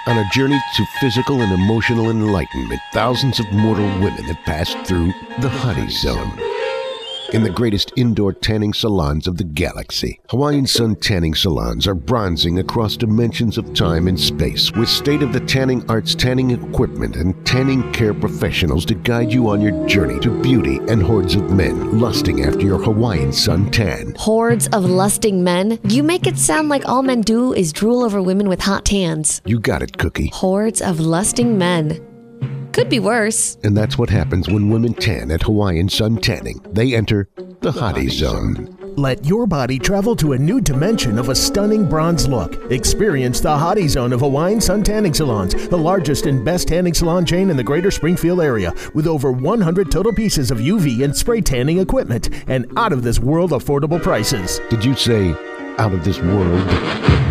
On a journey to physical and emotional enlightenment, thousands of mortal women have passed through the Hottie Zone. In the greatest indoor tanning salons of the galaxy, Hawaiian Sun Tanning Salons are bronzing across dimensions of time and space with state-of-the-tanning arts tanning equipment and tanning care professionals to guide you on your journey to beauty and hordes of men lusting after your Hawaiian Sun tan. Hordes of lusting men? You make it sound like all men do is drool over women with hot tans. You got it, Cookie. Hordes of lusting men. Could be worse. And that's what happens when women tan at Hawaiian Sun Tanning. They enter the Hottie Zone. Let your body travel to a new dimension of a stunning bronze look. Experience the Hottie Zone of Hawaiian Sun Tanning Salons, the largest and best tanning salon chain in the greater Springfield area, with over 100 total pieces of UV and spray tanning equipment and out-of-this-world affordable prices. Did you say out of this world?